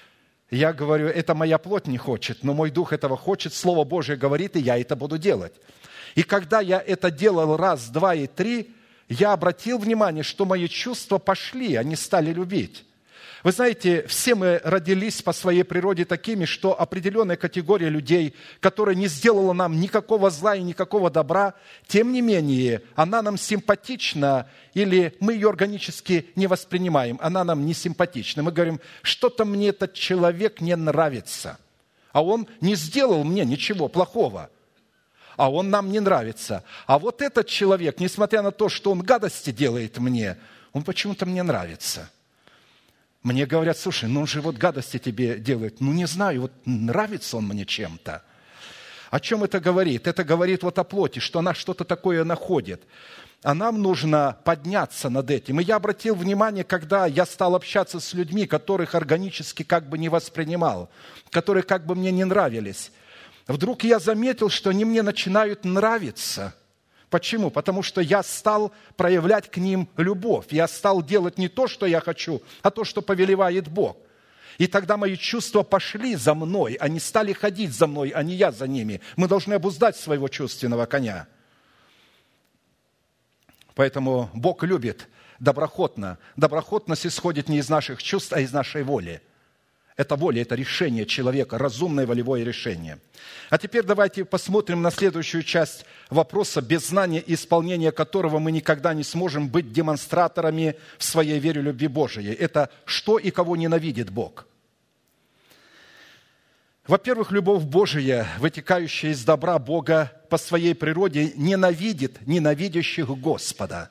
Я говорю: это моя плоть не хочет, но мой дух этого хочет, Слово Божие говорит, и я это буду делать. И когда я это делал раз, два и три, я обратил внимание, что мои чувства пошли, они стали любить. Вы знаете, все мы родились по своей природе такими, что определенная категория людей, которая не сделала нам никакого зла и никакого добра, тем не менее, она нам симпатична, или мы ее органически не воспринимаем, она нам не симпатична. Мы говорим: что-то мне этот человек не нравится, а он не сделал мне ничего плохого, а он нам не нравится. А вот этот человек, несмотря на то, что он гадости делает мне, он почему-то мне нравится. Мне говорят: слушай, ну он же вот гадости тебе делает. Ну не знаю, вот нравится он мне чем-то. О чем это говорит? Это говорит вот о плоти, что она что-то такое находит. А нам нужно подняться над этим. И я обратил внимание, когда я стал общаться с людьми, которых органически как бы не воспринимал, которые как бы мне не нравились. Вдруг я заметил, что они мне начинают нравиться. Почему? Потому что я стал проявлять к ним любовь. Я стал делать не то, что я хочу, а то, что повелевает Бог. И тогда мои чувства пошли за мной, они стали ходить за мной, а не я за ними. Мы должны обуздать своего чувственного коня. Поэтому Бог любит доброхотно. Доброхотность исходит не из наших чувств, а из нашей воли. Это воля, это решение человека, разумное волевое решение. А теперь давайте посмотрим на следующую часть вопроса, без знания и исполнения которого мы никогда не сможем быть демонстраторами в своей вере любви Божией. Это что и кого ненавидит Бог. Во-первых, любовь Божия, вытекающая из добра Бога по своей природе, ненавидит ненавидящих Господа.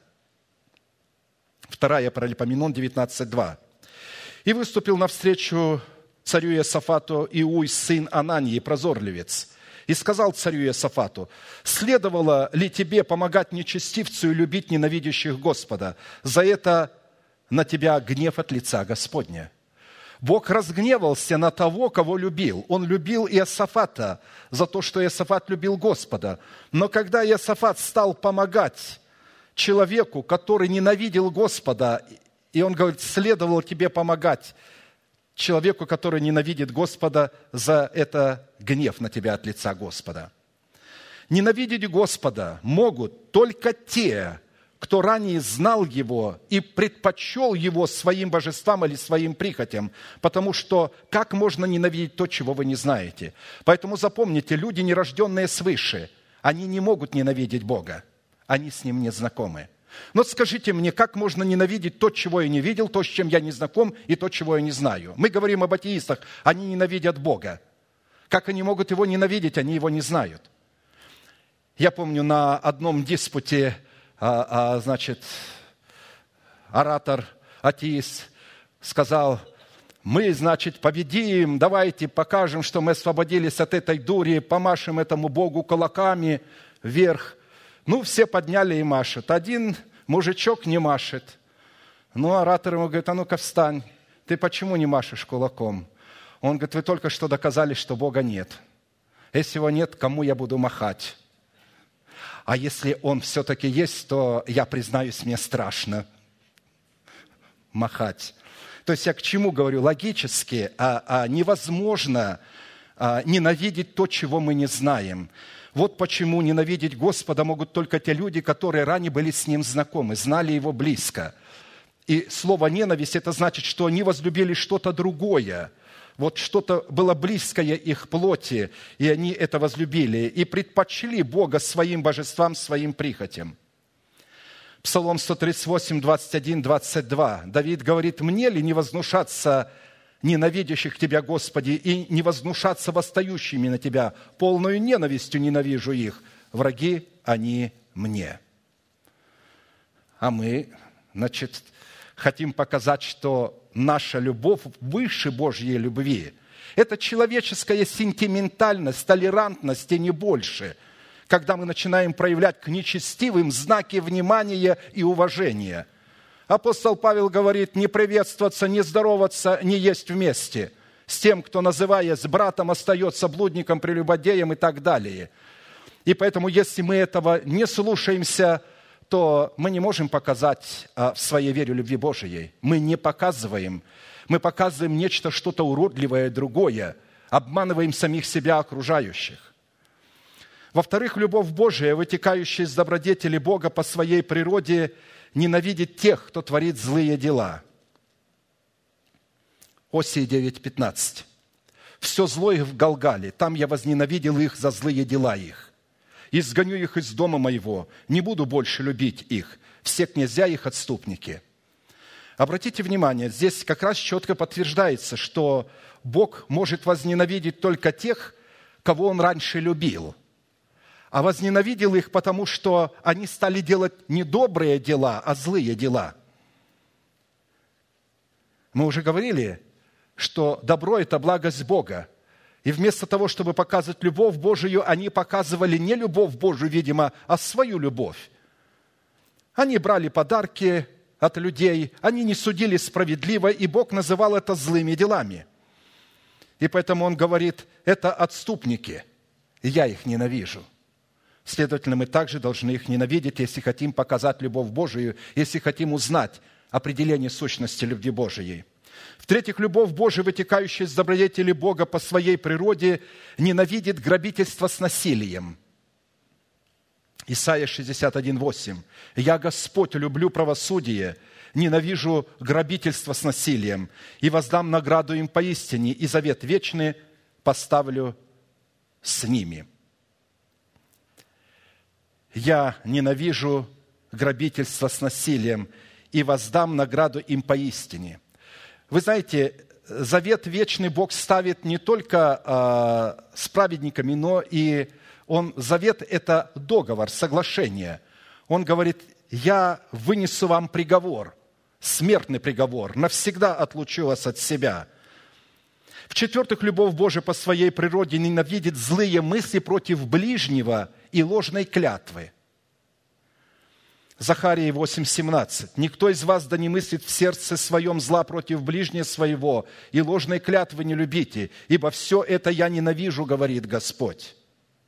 2 Паралипоменон 19:2. «И выступил навстречу царю Иосафату Иуй, сын Анании, прозорливец, и сказал царю Иосафату: следовало ли тебе помогать нечестивцу и любить ненавидящих Господа? За это на тебя гнев от лица Господня». Бог разгневался на того, кого любил. Он любил Иосафата за то, что Иосафат любил Господа. Но когда Иосафат стал помогать человеку, который ненавидел Господа, и он говорит: следовало тебе помогать человеку, который ненавидит Господа, за это гнев на тебя от лица Господа. Ненавидеть Господа могут только те, кто ранее знал Его и предпочел Его своим божествам или своим прихотям, потому что как можно ненавидеть то, чего вы не знаете? Поэтому запомните, люди, нерожденные свыше, они не могут ненавидеть Бога, они с Ним не знакомы. Но скажите мне, как можно ненавидеть то, чего я не видел, то, с чем я не знаком, и то, чего я не знаю? Мы говорим об атеистах, они ненавидят Бога. Как они могут Его ненавидеть, они Его не знают? Я помню, на одном диспуте, оратор, атеист, сказал: мы, победим, давайте покажем, что мы освободились от этой дури, помашем этому Богу кулаками вверх. Ну, все подняли и машут. Один мужичок не машет. Ну, оратор ему говорит: а ну-ка встань. Ты почему не машешь кулаком? Он говорит: вы только что доказали, что Бога нет. Если его нет, кому я буду махать? А если он все-таки есть, то я признаюсь, мне страшно махать. То есть я к чему говорю? Логически невозможно ненавидеть то, чего мы не знаем. Вот почему ненавидеть Господа могут только те люди, которые ранее были с Ним знакомы, знали Его близко. И слово «ненависть» – это значит, что они возлюбили что-то другое. Вот что-то было близкое их плоти, и они это возлюбили, и предпочли Бога своим божествам, своим прихотям. Псалом 138, 21, 22. Давид говорит: «Мне ли не вознушаться ненавидящих Тебя, Господи, и не вознушаться восстающими на Тебя? Полною ненавистью ненавижу их. Враги они мне». А мы, хотим показать, что наша любовь выше Божьей любви. Это человеческая сентиментальность, толерантность и не больше, когда мы начинаем проявлять к нечестивым знаки внимания и уважения. Апостол Павел говорит: не приветствоваться, не здороваться, не есть вместе с тем, кто, называясь братом, остается блудником, прелюбодеем и так далее. И поэтому, если мы этого не слушаемся, то мы не можем показать в своей вере любви Божией. Мы не показываем. Мы показываем нечто, что-то уродливое, другое. Обманываем самих себя, окружающих. Во-вторых, любовь Божия, вытекающая из добродетели Бога по своей природе, ненавидит тех, кто творит злые дела. Осия 9:15. «Все зло их в Галгале, там я возненавидел их за злые дела их. Изгоню их из дома моего, не буду больше любить их, все князья их отступники». Обратите внимание, здесь как раз четко подтверждается, что Бог может возненавидеть только тех, кого Он раньше любил. А возненавидел их, потому что они стали делать не добрые дела, а злые дела. Мы уже говорили, что добро – это благость Бога. И вместо того, чтобы показывать любовь Божию, они показывали не любовь Божию, видимо, а свою любовь. Они брали подарки от людей, они не судили справедливо, и Бог называл это злыми делами. И поэтому Он говорит: это отступники, и я их ненавижу. Следовательно, мы также должны их ненавидеть, если хотим показать любовь Божию, если хотим узнать определение сущности любви Божией. В-третьих, любовь Божия, вытекающая из добродетели Бога по своей природе, ненавидит грабительство с насилием. Исайя 61:8. «Я, Господь, люблю правосудие, ненавижу грабительство с насилием, и воздам награду им поистине, и завет вечный поставлю с ними». «Я ненавижу грабительство с насилием, и воздам награду им поистине». Вы знаете, завет вечный Бог ставит не только с праведниками, но и завет – это договор, соглашение. Он говорит: «Я вынесу вам приговор, смертный приговор, навсегда отлучу вас от себя». В-четвертых, любовь Божия по своей природе ненавидит злые мысли против ближнего и ложной клятвы. Захарии 8:17. «Никто из вас да не мыслит в сердце своем зла против ближнего своего, и ложной клятвы не любите, ибо все это я ненавижу, говорит Господь».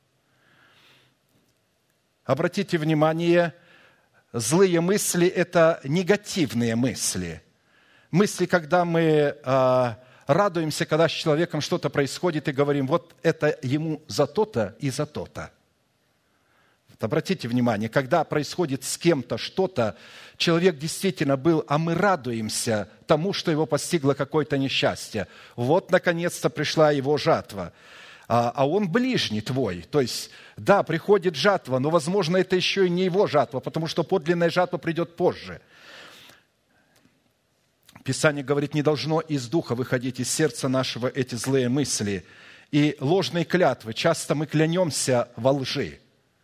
Обратите внимание, злые мысли – это негативные мысли. Мысли, когда мы радуемся, когда с человеком что-то происходит, и говорим: вот это ему за то-то и за то-то. Обратите внимание, когда происходит с кем-то что-то, человек действительно был, а мы радуемся тому, что его постигло какое-то несчастье. Вот, наконец-то, пришла его жатва. А он ближний твой. То есть, да, приходит жатва, но, возможно, это еще и не его жатва, потому что подлинная жатва придет позже. Писание говорит: не должно из духа выходить из сердца нашего эти злые мысли. И ложные клятвы. Часто мы клянемся во лжи.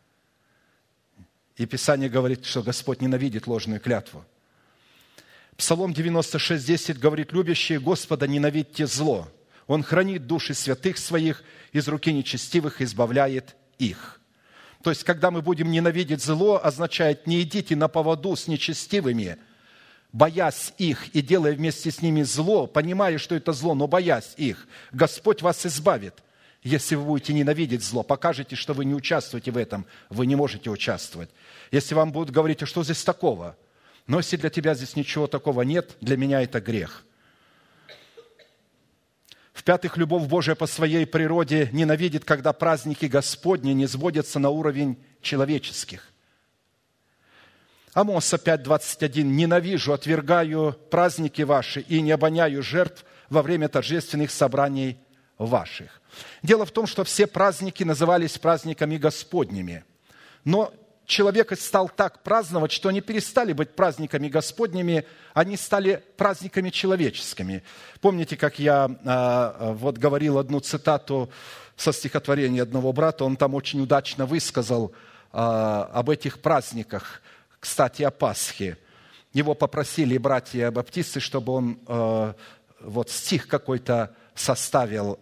И Писание говорит, что Господь ненавидит ложную клятву. Псалом 96:10 говорит: любящие Господа ненавидьте зло. Он хранит души святых своих, из руки нечестивых избавляет их. То есть, когда мы будем ненавидеть зло, означает, не идите на поводу с нечестивыми, боясь их и делая вместе с ними зло, понимая, что это зло, но боясь их. Господь вас избавит, если вы будете ненавидеть зло. Покажете, что вы не участвуете в этом, вы не можете участвовать. Если вам будут говорить, а что здесь такого? Но если для тебя здесь ничего такого нет, для меня это грех. В-пятых, любовь Божия по своей природе ненавидит, когда праздники Господни не сводятся на уровень человеческих. Амоса 5:21. «Ненавижу, отвергаю праздники ваши и не обоняю жертв во время торжественных собраний ваших». Дело в том, что все праздники назывались праздниками Господними. Но человек стал так праздновать, что они перестали быть праздниками Господними, они стали праздниками человеческими. Помните, как я говорил одну цитату со стихотворения одного брата, он там очень удачно высказал об этих праздниках, кстати, о Пасхе. Его попросили братья-баптисты, чтобы он стих какой-то составил,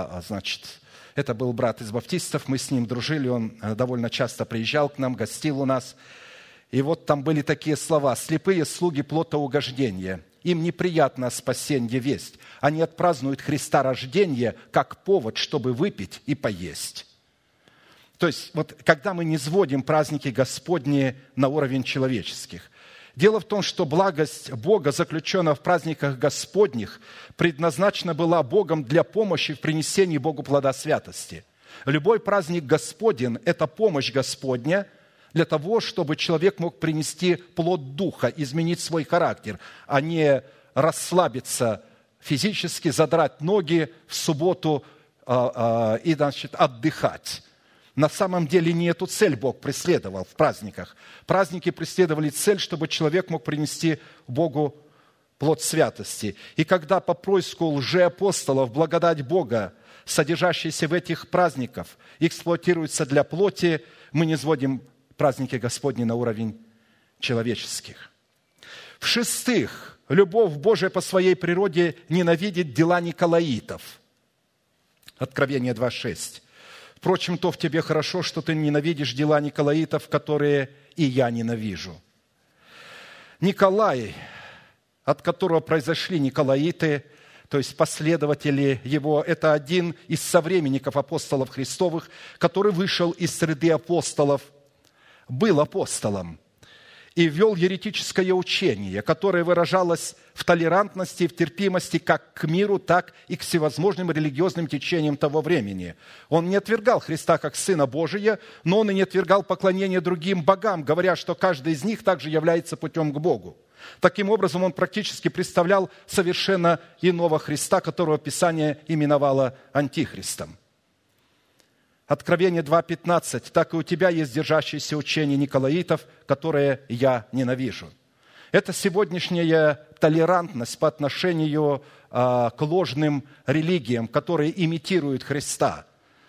это был брат из баптистов, мы с ним дружили, он довольно часто приезжал к нам, гостил у нас. И вот там были такие слова: «Слепые слуги плота угождения, им неприятна спасенье весть. Они отпразднуют Христа рождение как повод, чтобы выпить и поесть». То есть, вот когда мы не сводим праздники Господни на уровень человеческих. Дело в том, что благость Бога, заключенная в праздниках Господних, предназначена была Богом для помощи в принесении Богу плода святости. Любой праздник Господень – это помощь Господня для того, чтобы человек мог принести плод Духа, изменить свой характер, а не расслабиться физически, задрать ноги в субботу и отдыхать. На самом деле не эту цель Бог преследовал в праздниках. Праздники преследовали цель, чтобы человек мог принести Богу плод святости. И когда по происку лжеапостолов благодать Бога, содержащаяся в этих праздниках, эксплуатируется для плоти, мы не сводим праздники Господни на уровень человеческих. В-шестых, любовь Божия по своей природе ненавидит дела николаитов. Откровение 2:6. «Впрочем, то в тебе хорошо, что ты ненавидишь дела николаитов, которые и я ненавижу». Николай, от которого произошли николаиты, то есть последователи его, это один из современников апостолов Христовых, который вышел из среды апостолов, был апостолом и вел еретическое учение, которое выражалось в толерантности и в терпимости как к миру, так и к всевозможным религиозным течениям того времени. Он не отвергал Христа как Сына Божия, но он и не отвергал поклонение другим богам, говоря, что каждый из них также является путем к Богу. Таким образом, он практически представлял совершенно иного Христа, которого Писание именовало Антихристом. Откровение 2:15. «Так и у тебя есть держащееся учение николаитов, которое я ненавижу». Это сегодняшняя толерантность по отношению к ложным религиям, которые имитируют Христа.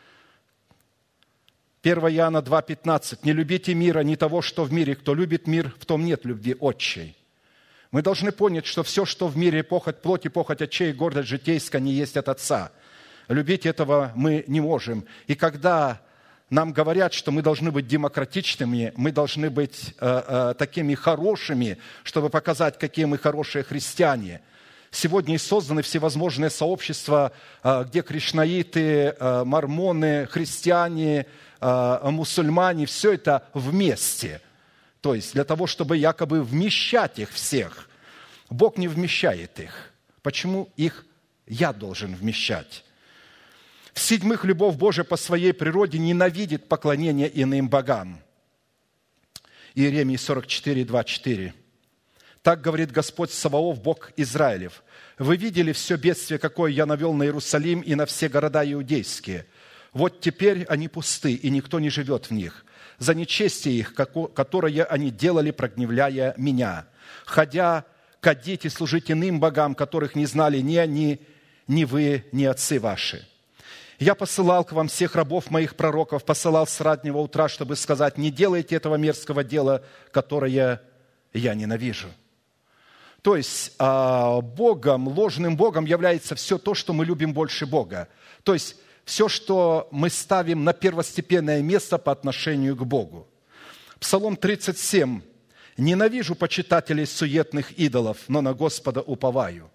1 Иоанна 2:15. «Не любите мира, ни того, что в мире. Кто любит мир, в том нет любви отчей». Мы должны понять, что все, что в мире, похоть плоти, похоть очей и гордость житейская, не есть от Отца. Любить этого мы не можем. И когда нам говорят, что мы должны быть демократичными, мы должны быть такими хорошими, чтобы показать, какие мы хорошие христиане. Сегодня и созданы всевозможные сообщества, где кришнаиты, мормоны, христиане, мусульмане, все это вместе. То есть для того, чтобы якобы вмещать их всех. Бог не вмещает их. Почему их я должен вмещать? В-седьмых, любовь Божия по своей природе ненавидит поклонение иным богам. Иеремии 44:2-4. «Так говорит Господь Саваоф, Бог Израилев: вы видели все бедствие, какое я навел на Иерусалим и на все города иудейские. Вот теперь они пусты, и никто не живет в них. За нечестие их, которое они делали, прогневляя меня. Ходя, кадить и служить иным богам, которых не знали ни они, ни вы, ни отцы ваши. Я посылал к вам всех рабов моих пророков, посылал с раннего утра, чтобы сказать: не делайте этого мерзкого дела, которое я ненавижу». То есть Богом, ложным Богом является все то, что мы любим больше Бога. То есть все, что мы ставим на первостепенное место по отношению к Богу. Псалом 37. «Ненавижу почитателей суетных идолов, но на Господа уповаю».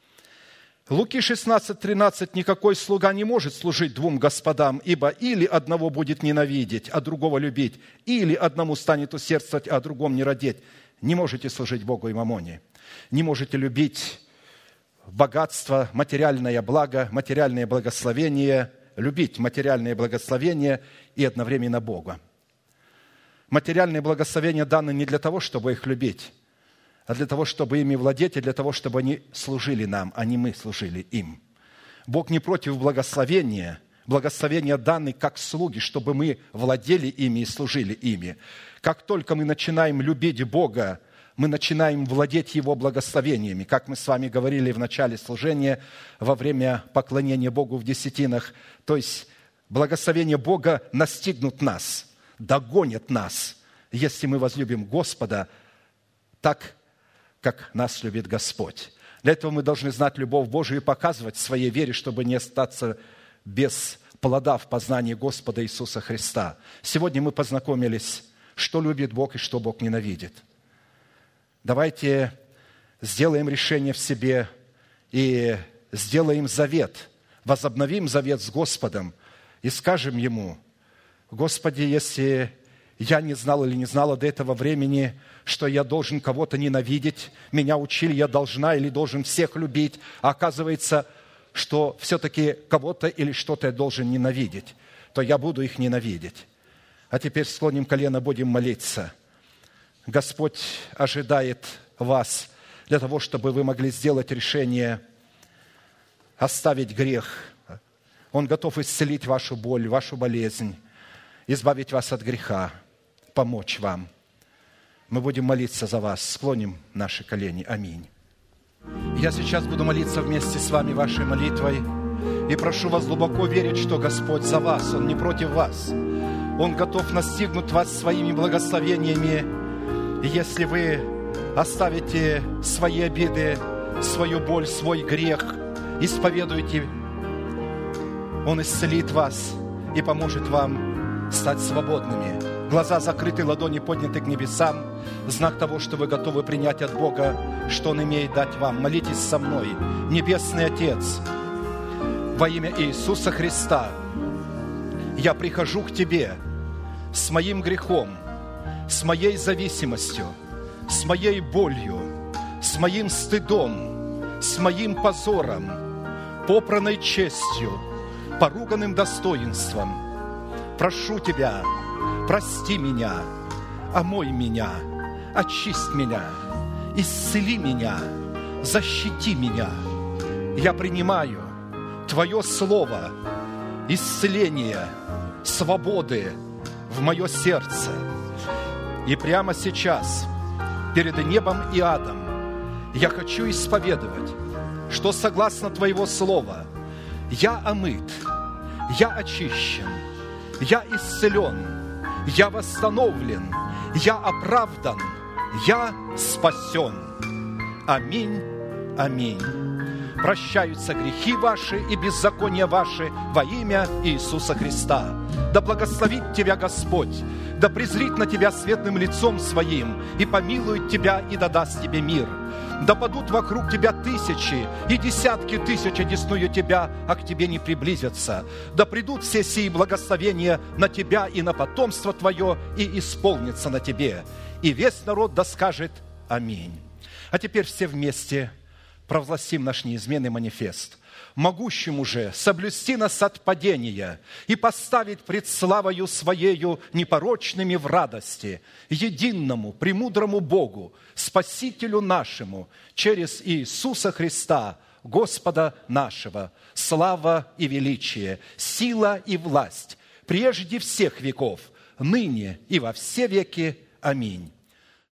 Луки 16:13. «Никакой слуга не может служить двум господам, ибо или одного будет ненавидеть, а другого любить, или одному станет усердствовать, а другому не родить. Не можете служить Богу и мамоне. Не можете любить богатство, материальное благо, материальное благословение, любить материальное благословение и одновременно Бога. Материальные благословения даны не для того, чтобы их любить, а для того, чтобы ими владеть, и для того, чтобы они служили нам, а не мы служили им. Бог не против благословения. Благословения даны как слуги, чтобы мы владели ими и служили ими. Как только мы начинаем любить Бога, мы начинаем владеть Его благословениями. Как мы с вами говорили в начале служения, во время поклонения Богу в десятинах. То есть благословения Бога настигнут нас, догонят нас, если мы возлюбим Господа так, как нас любит Господь. Для этого мы должны знать любовь Божию и показывать в своей вере, чтобы не остаться без плода в познании Господа Иисуса Христа. Сегодня мы познакомились, что любит Бог и что Бог ненавидит. Давайте сделаем решение в себе и сделаем завет, возобновим завет с Господом и скажем Ему: «Господи, если я не знал или не знала до этого времени, что я должен кого-то ненавидеть, меня учили, я должна или должен всех любить, а оказывается, что все-таки кого-то или что-то я должен ненавидеть, то я буду их ненавидеть». А теперь склоним колено, будем молиться. Господь ожидает вас для того, чтобы вы могли сделать решение оставить грех. Он готов исцелить вашу боль, вашу болезнь, избавить вас от греха, помочь вам. Мы будем молиться за вас. Склоним наши колени. Аминь. Я сейчас буду молиться вместе с вами вашей молитвой и прошу вас глубоко верить, что Господь за вас, Он не против вас. Он готов настигнуть вас своими благословениями. И если вы оставите свои обиды, свою боль, свой грех, исповедуете, Он исцелит вас и поможет вам стать свободными. Глаза закрыты, ладони подняты к небесам. Знак того, что вы готовы принять от Бога, что Он имеет дать вам. Молитесь со мной. Небесный Отец, во имя Иисуса Христа, я прихожу к Тебе с моим грехом, с моей зависимостью, с моей болью, с моим стыдом, с моим позором, попранной честью, поруганным достоинством. Прошу Тебя, прости меня, омой меня, очисть меня, исцели меня, защити меня. Я принимаю Твое Слово исцеления, свободы в мое сердце. И прямо сейчас, перед небом и адом, я хочу исповедовать, что согласно Твоего Слова я омыт, я очищен, я исцелен, я восстановлен, я оправдан, я спасен. Аминь, аминь. Прощаются грехи ваши и беззакония ваши во имя Иисуса Христа. Да благословит тебя Господь, да презрит на тебя светлым лицом Своим и помилует тебя и да даст тебе мир. Да падут вокруг тебя тысячи и десятки тысяч одесную тебя, а к тебе не приблизятся. Да придут все сии благословения на тебя и на потомство твое и исполнится на тебе. И весь народ да скажет аминь. А теперь все вместе провозгласим наш неизменный манифест. Могущему же соблюсти нас от падения и поставить пред славою Своею непорочными в радости, единому, премудрому Богу, Спасителю нашему, через Иисуса Христа, Господа нашего, слава и величие, сила и власть, прежде всех веков, ныне и во все веки. Аминь.